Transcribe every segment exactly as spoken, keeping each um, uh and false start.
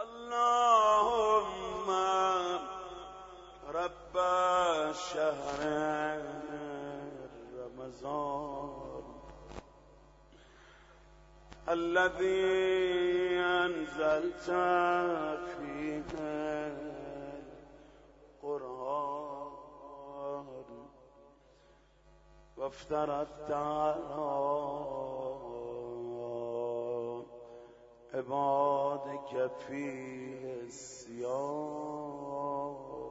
اللهم رب شهر رمضان الذي أنزلت فيه القرآن وافترضت على عبادك فيه الصيام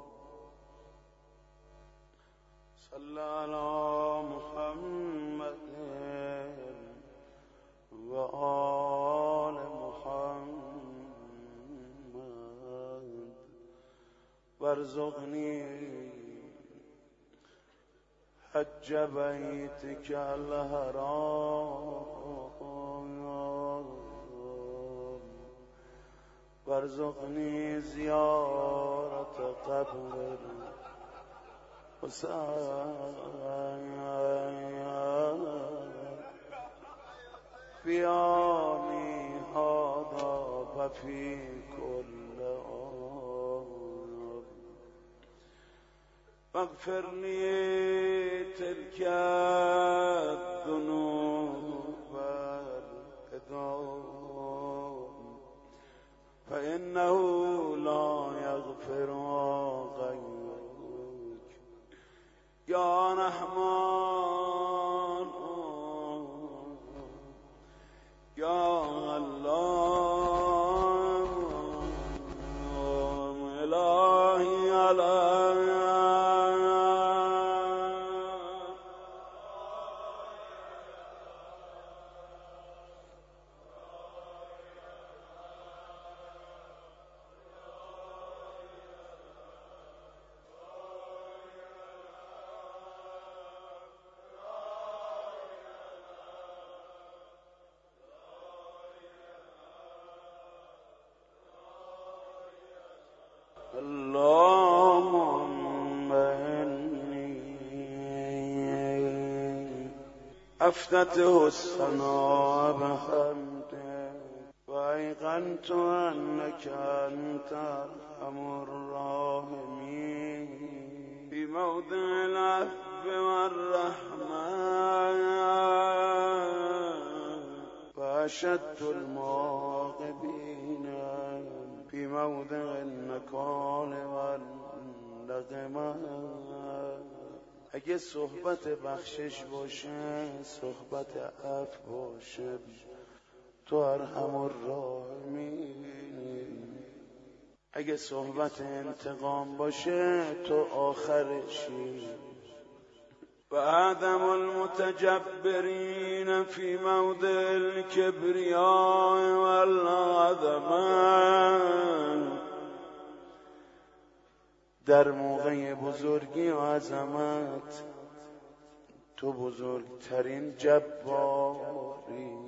صل على محمد وآل محمد وارزقني حج بيتك الحرام وارزقني زيارة قبر حسين في عامي هذا وفي كل عام واغفر لي تلك الذنوب والإثام فإنه لا يغفر غيرك يا رحمن يا الله إلهي عليك اللهم إني أفتته الثناء بحمدك وأيقنت أنك أنت أرحم الراحمين في موضع العفو والرحمة وأشد المعاقبين في موضع النکال والنقمه. اگه صحبت بخشش باشه، صحبت عفو باشه، تو ارحم الراحمین. اگه صحبت انتقام باشه، تو آخرشی. و عدم المتجبرین فی موضع الكبریاء والعظمه. در موقع بزرگی و عظمت تو بزرگترین جباری.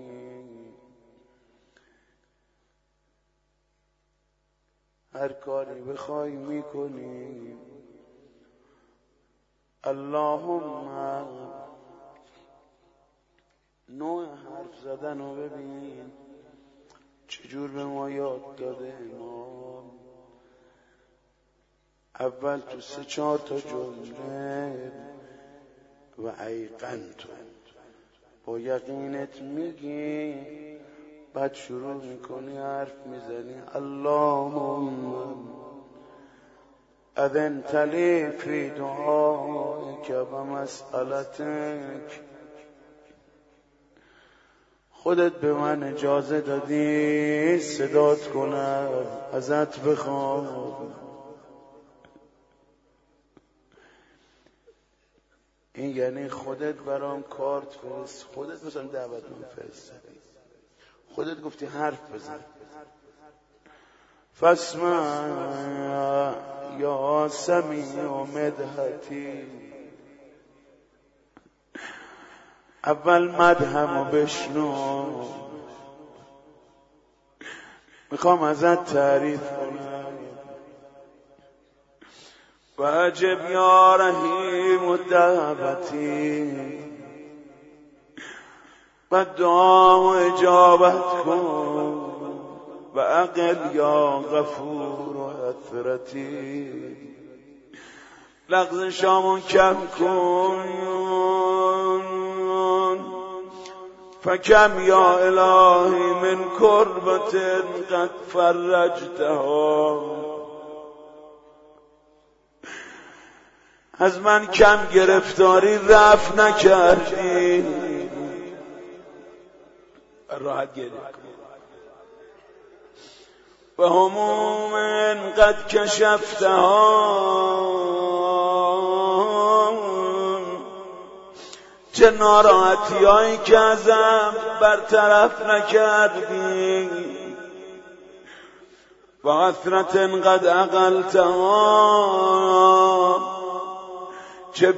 هر کاری بخوای میکنی. اللهم نوع حرف زدن رو ببین چجور به ما یاد داده امام. اول تو سه چهار تا جمله و ایقنتو با یقینت میگی، بعد شروع میکنی حرف میزنی. اللهم اذنت لی فی دعائک و مسئلتک. خودت به من اجازه دادی صدات کنم، ازت بخوام. این یعنی خودت برام کارت فرست، خودت مثلا دعوت من فرستادی، خودت گفتی حرف بزن. فاسمع یا سمیع و مدحتی. اول مدحمو بشنو، میخوام ازت تعریف کنم. و عجب یا رحیم دعوتی. و دعا و اجابت کن. و و اقل یا غفور و اثرتی. لغزشامون کم کن فکم یا الهی من کربت قد فرجتها. از من کم گرفتاری رفع نکردی. راحت گریه کن. و هموم قد کشفتها. چه ناراحتی هایی که ازم برطرف نکردی. و حسرت قد اقلتها. چه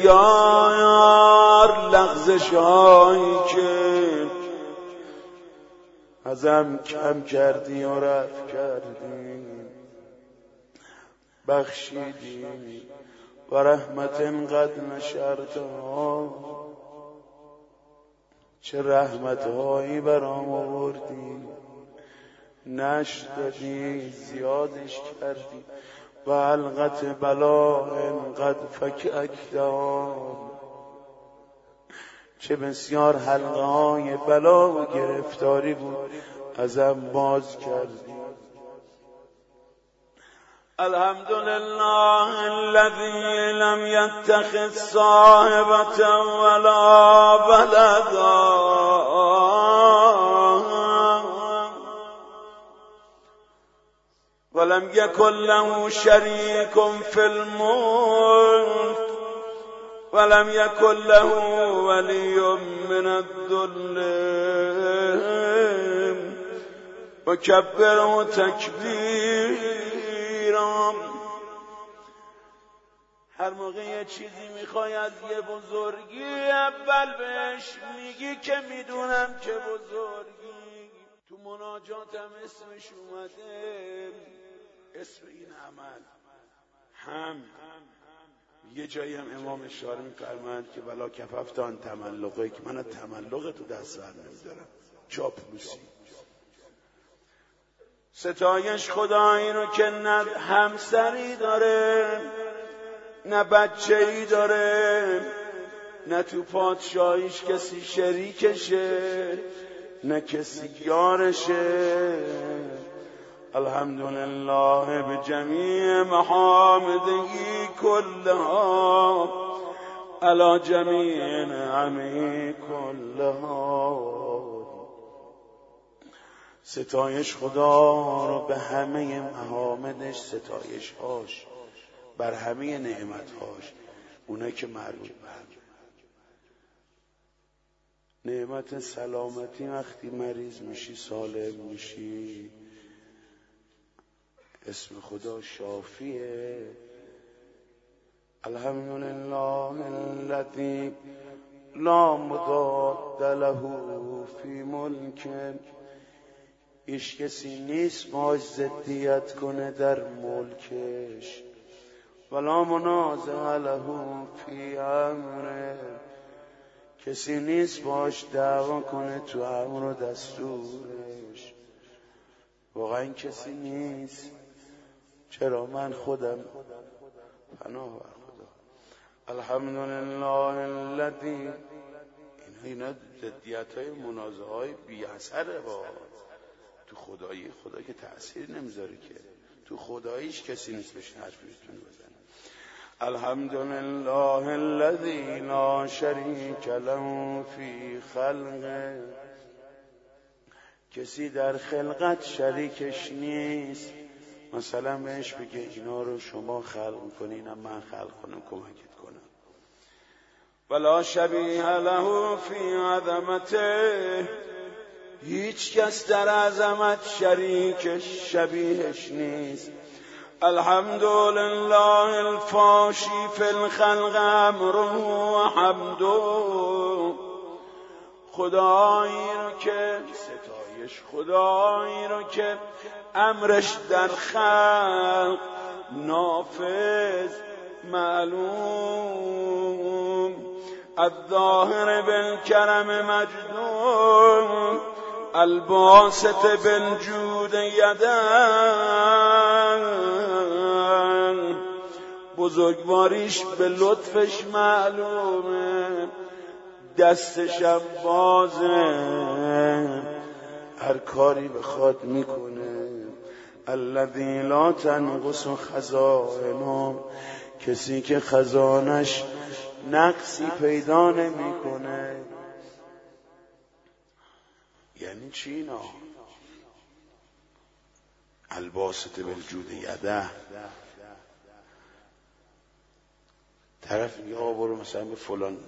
بسیار لغزش هایی که ازم کم کردی و رفع کردی. بخشیدی و رحمت قد نشرتها. چه رحمت هایی برام آوردی، نشر دادی، زیادش کردی. و حلقت بلا قد فککتها. چه بسیار حلقه های بلا و گرفتاری بود ازم باز کردی. الحمدلله الذي لم يتخذ صاحبة ولا ولدا ولم يكن له شريك في الملك ولم يكن له ولي من الذل وكبره تكبيرا. هر موقع یه چیزی میخوای از یه بزرگی اول بهش میگی که میدونم که بزرگی. تو مناجاتم اسمش اومده، اسم این عمل حمد. یه جایی هم امام اشاره می‌فرمایند که ولا کففتان تملقه، که من تملق تو دست بر نمی‌دارم، چاپلوسی. ستایش خدایی رو که نه همسری داره، نه بچه‌ای داره، نه تو پادشاهیش کسی شریکشه، نه کسی یارشه. الحمدلله بجمیع محامده کلها علی جمیع نعمه کلها. ستایش خدا رو به همه محامدش، ستایش هاش بر همه نعمت هاش، اونه که مربوط به نعمت سلامتی. وقتی مریض میشی، سالم میشی، اسم خدا شافیه. الحمدلله الذی لا مضاد له فی ملک. هیچ کسی نیست باش ضدیت کنه در ملکش. ولا منازع له فی امره. کسی نیست باش دعوا کنه تو امر و دستورش. واقعا کسی نیست. چرا؟ من خودم پناه بر خدا. الحمدلله الذی. اینا ضدیت های منازعه های بی اثره. با تو خدایی خدا که تأثیر نمیذاره که. تو خداییش کسی نیست بهش حرفی بتونه بزنه. الحمدلله الذی لا شریک له فی خلقه. کسی در خلقت شریکش نیست. مثلا بهش بگه اینا رو شما خلق کنین، من خلق کنم، کمکت کنم. ولا شبیه له فی عظمته. هیچ کس در عظمت شریکش، شبیهش نیست. الحمدلله الفاشی فی الخلق امره و حمده. خدایی رو که ستایش، خدایی رو که امرش در خلق نافذ معلوم. الظاهر بالکرم مجدود الباسط بالجود یدن، بزرگواریش به لطفش معلومه، دستشم بازه، هر کاری بخواد میکنه. الذی لا تنقص خزائنه، کسی که خزانش نقصی پیدا نمیکنه. یعنی چی اینا؟ الباسط بالجود یده، طرف میگه آقا برو مثلا به فلان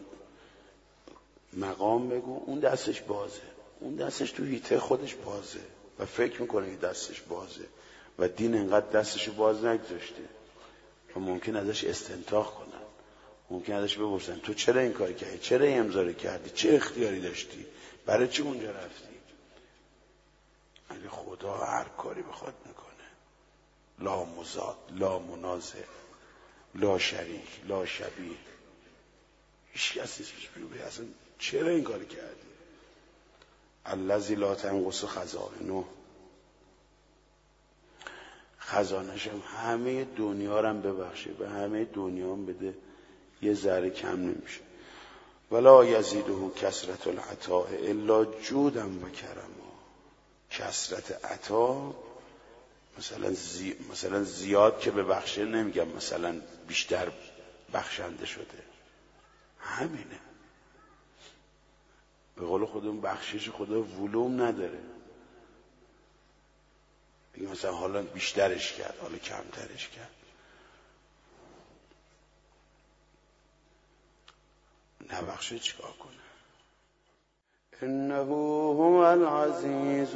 مقام بگو، اون دستش بازه، اون دستش تو هیته خودش بازه و فکر میکنه این دستش بازه و دین انقدر دستشو باز نگذاشته و ممکن ازش استنتاق کنن، ممکن ازش بپرسن تو چرا این کار کردی، چرا این امضا رو کردی، چه اختیاری داشتی، برای چی اونجا رفتی؟ اگه خدا هر کاری بخواد میکنه، لا مزاد، لا منازع، لا شریک، لا شبیه، هیچ کسی نیستش بگه اصلا چرا این کار کردی. الذی لا تنقص خزائنه، خزانش هم همه دنیا رو هم ببخشه، به همه دنیا هم بده، یه ذره کم نمیشه. ولا یزیده کثرت العطاء الا جودا و کرما، کثرت عطا مثلا زی... مثلا زیاد که ببخشه نمیگم مثلا بیشتر بخشنده شده، همینه. به قول خودمون بخشش خدا ولوم نداره، بگیم مثلا حالا بیشترش کرد حالا کمترش کرد، نبخشه چیکار کنه. انه هو العزیز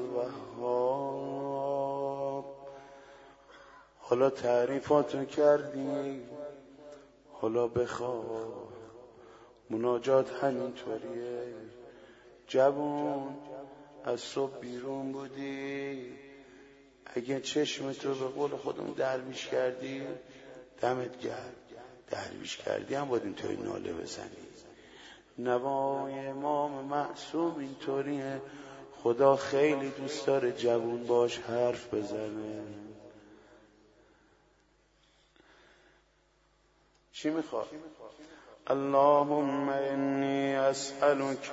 الوهاب. حالا تعریفاتو کردی، حالا بخواه. مناجات همینطوریه. جوان از صبح بیرون بودی، اگه چشمتو به قول خودمون درویش کردی دمت گرد، درویش کردی هم باید اینطوری ناله بزنی. نوای امام معصوم اینطوریه، خدا خیلی دوست داره جوان باش حرف بزنه. چی میخواد؟ اللهم انی اسألک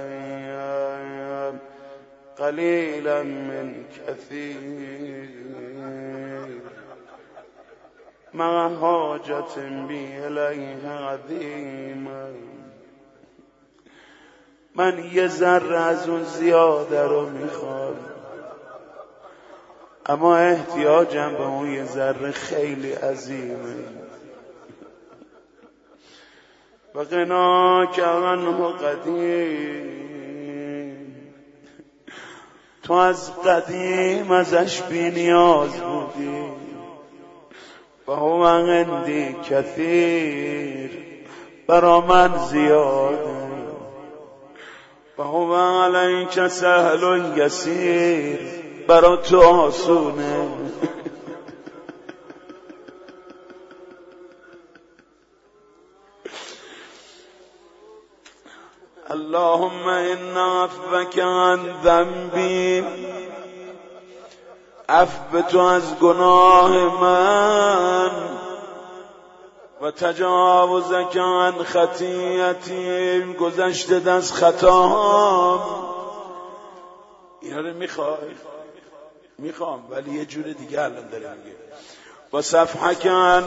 قلیلا من کثیر مع حاجت بی الیه عظیم. من یه ذره از اون زیاده رو میخوام، اما احتیاجم به اون یه ذره خیلی عظیمه. و غناک عنه قدیم، تو از قدیم ازش بی نیاز بودی. و هو عندی کثیر، برا من زیاده. و هو علیک سهل یسیر، برا تو آسونه. اللهم ان عفوک عن ذنبی، عفو تو از گناه من، و تجاوزک عن خطیئتی، گذشته از خطاهام. اینا رو میخوای؟ میخوام، ولی یه جور دیگه الان داره میگه. و صفحک عن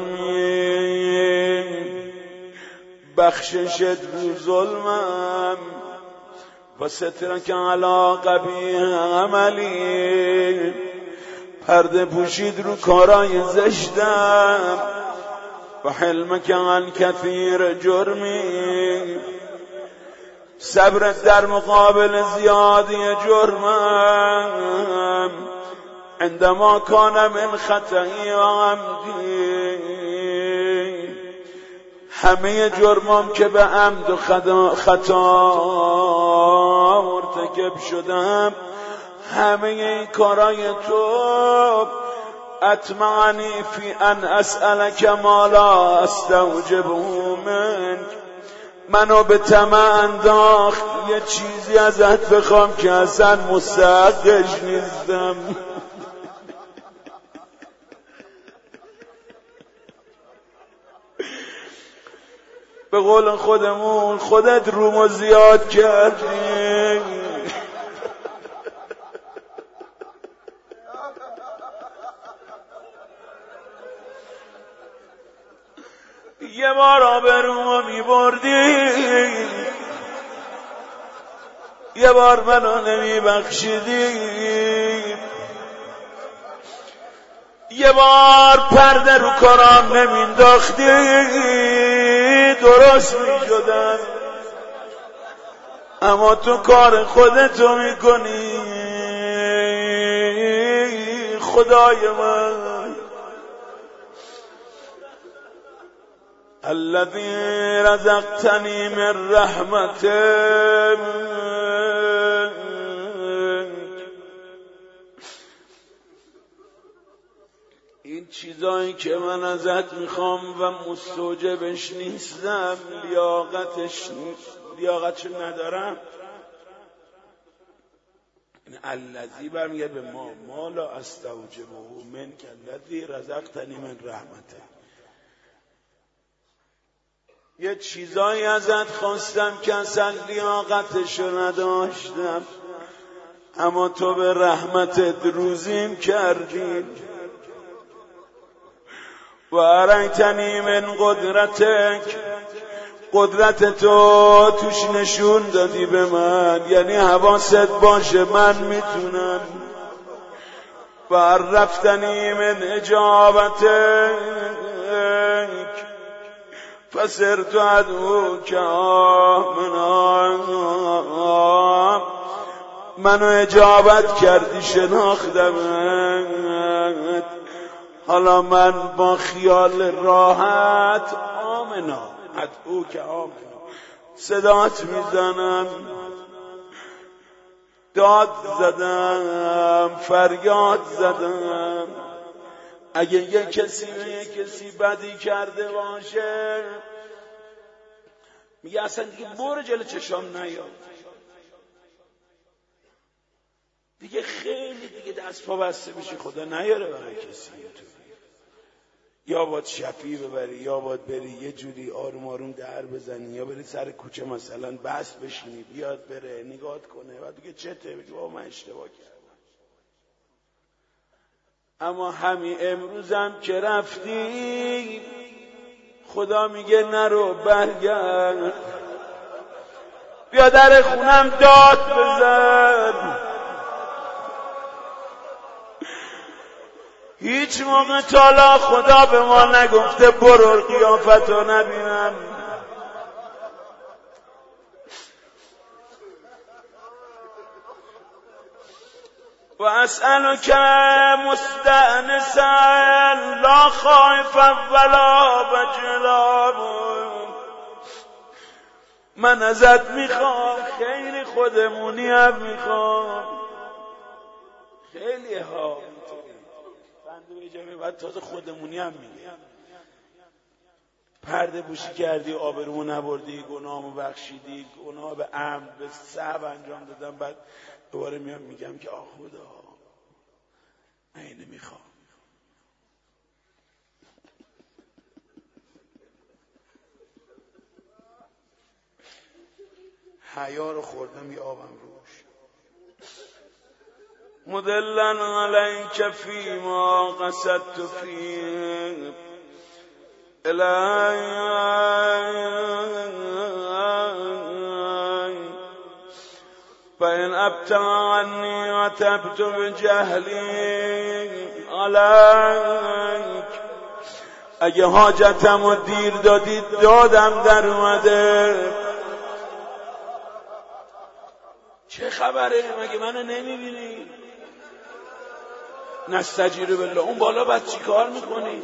ظلمی، بخششت رو ظلمم. و سترک علی قبیح عملی، پرده پوشید رو کارای زشتم. و حلمک عن کثیر جرمی، صبرت در مقابل زیادی جرمم. عندما کان من خطئی و عمدی، همه جرمام که به عمد و خطا مرتکب شدم، همه این کارای تو. اطمعنی فی ان اسألک ما لا استوجبه منک، منو به طمع انداخت یه چیزی ازت بخوام که اصلا مستحقش نیستم. به قول خودمون خودت رومو زیاد کردی. یه بار آبرومو میبردی، یه بار منو نمیبخشیدی، یه بار پرده رو کارام نمینداختی، درست میشدم. اما تو کار خودتو میکنی خدای من. الذي رزقتني من رحمتك این چیزایی که من ازت میخوام و مستوجبش نیستم، لیاقتش لیاقتش ندارم. این الذی برمیگرد به ما ما لا استوجبه منک الذی رزقتنی من رحمتک. یه چیزایی ازت خواستم که اصلا لیاقتشو نداشتم، اما تو به رحمتت روزیم کردی. و ارایتنی من قدرتک، قدرت تو توش نشون دادی به من، یعنی حواست باشه من میتونم. و عرفتنی من اجابتک فسرت ادعوک آمنا، منو اجابت کردی شناختمت. حالا من با خیال راحت آمنا ادعوک آمنا صدات میزنم، داد زدم، فریاد زدم. اگه یه کسی به یه کسی بدی کرده باشه میگه اصلا دیگه برو جلو چشام نیا، دیگه خیلی دیگه دست پا بسته میشه، خدا نیاره برای کسی. یا باید شفی ببری، یا باید بری یه جوری آروم آروم در بزنی، یا بری سر کوچه مثلا بس بشینی بیاد بره نگات کنه و دیگه چته بگی بابا من اشتباه کردم. اما همین امروزم که رفتی خدا میگه نرو، برگرد، بیا در خونم داد بزن. هیچ موقع تالا خدا به ما نگفته برو قیافتو نبینم. و اسألک مستأنسا لا خائفا ولا وجلا، من ازت میخوام خیلی خودمونی هم میخوام، خیلی ها بنده به جمعه بعد تازه خودمونی هم میگه. پرده پوشی کردی، آبرومو نبردی، گناهمو بخشیدی، گناه به عمد به سهو انجام دادم، بعد دوباره میام میگم که آه خدا من اینو میخوام. حیا رو خوردم یه آبم روش. مدلن علیک فیما قصدت فیه الی فإن ابتغى عني وتبت بجهلی علیک. اگه حاجتم رو دیر دادی دادم در اومده. چه خبره؟ مگه منو نمیبینی؟ نستجیر بالله. اون بالا بعد چی کار میکنی؟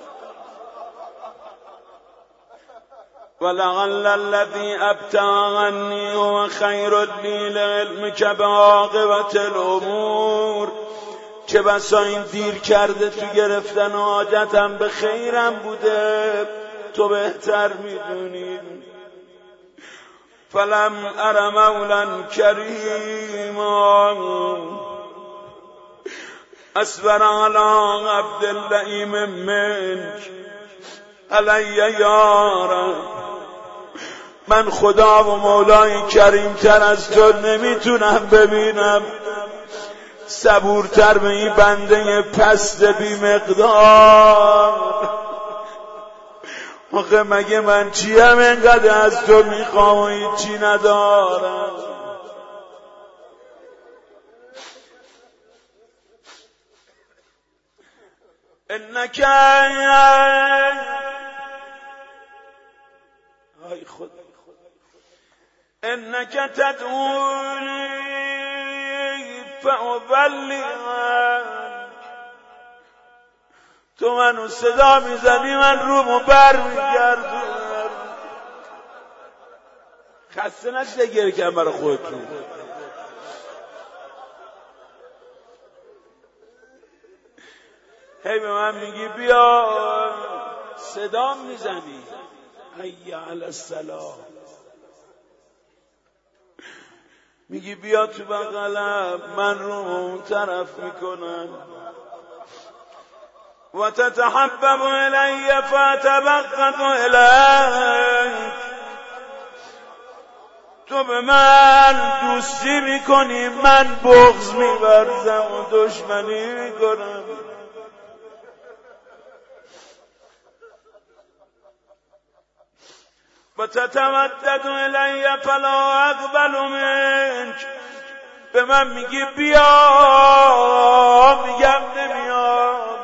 ولعل الذی ابتغنی هو خیر لی لعلمک بعاقبت الامور. چه بسا این دیر کرده تو گرفتن حاجتم به خیرم بوده، تو بهتر میدونی. فلم ار مولا کریما اصبر علی عبد اللئیم منک علی یارا. من خدا و مولای کریم تر از تو نمیتونم ببینم صبورتر به این بنده پست بی مقدار. آخه مگه من چیم اینقدر از تو میخوام و هیچی ندارم؟ انک ای خدا انک تدعونی فاولی تو منو صدا میزنی من رومو بر میگردم. خسته نشده گریه کن برای خودتون. هی به من میگی بیا صدا میزنی حی علی الصلاة، میگی بیا تو بغلم من رو اون طرف میکنم و تتحبب الی فتبغض الیک. تو به من دوستی میکنی من بغض میورزم و دشمنی میکنم. و تتودد الی فلا اقبل منک. به من میگی بیا میگم نمیام.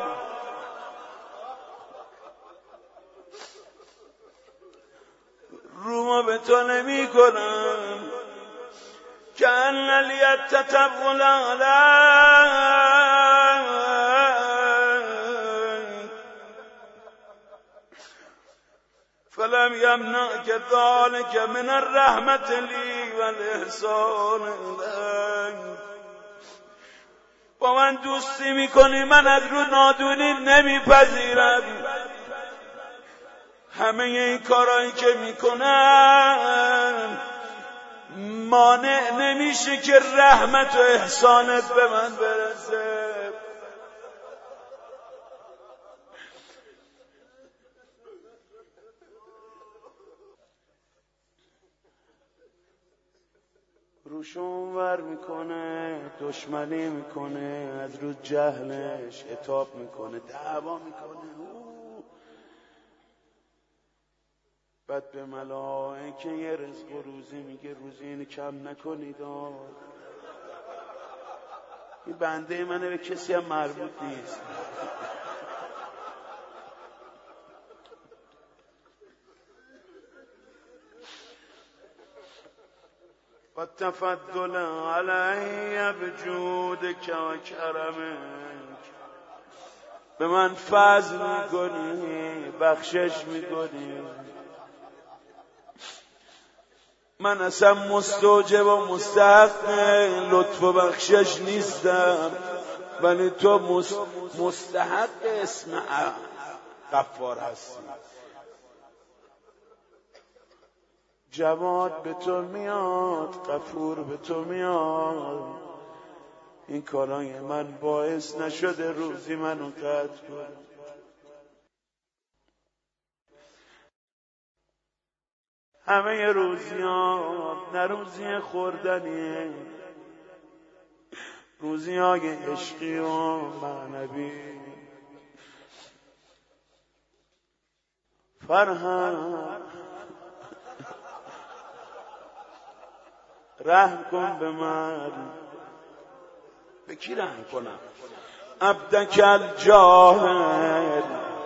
رومو به تو نمی کنم که ان لیت تطول علیک فلم یمنعک ذلک من الرحمت لی و الاحسان الیک. با من دوستی میکنی من از رو نادونی نمیپذیرم. همه این کارهایی که میکنم مانع نمیشه که رحمت و احسانت به من برسه. روشون ور میکنه دشمنی میکنه از رو جهلش عتاب میکنه دعوا میکنه. بعد به ملائکه یه رزق و روزی میگه روزی اینو کم نکنید. این بنده منه به کسی هم مربوط نیست. و تفضل علی بجودک و کرمک. به من فضل میکنی بخشش میکنی. من اصلا مستوجب و مستحق لطف و بخشش نیستم ولی تو مستحق اسم غفار هستی. جواد به تو میاد غفور به تو میاد. این کارای من باعث نشده روزی منو قطع کن. همه روزی ها نه روزی خوردنیه، روزی های عشقی و معنوی. فرهاد رحم کن به من. به کی رحم کنم؟ عبدک الجاهل.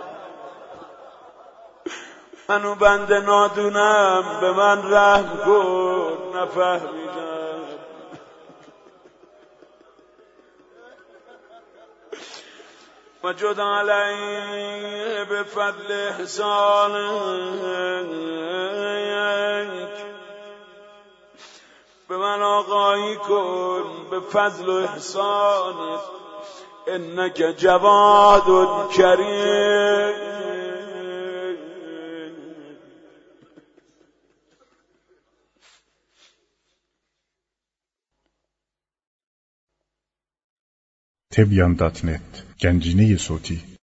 منو بنده نادونم به من رحم کن نفهمیدم. و جد علیه به فضل احسانک. به من آقایی کن به فضل و احسانت. انک جواد کریم. تبیان دات نت گنجینه صوتی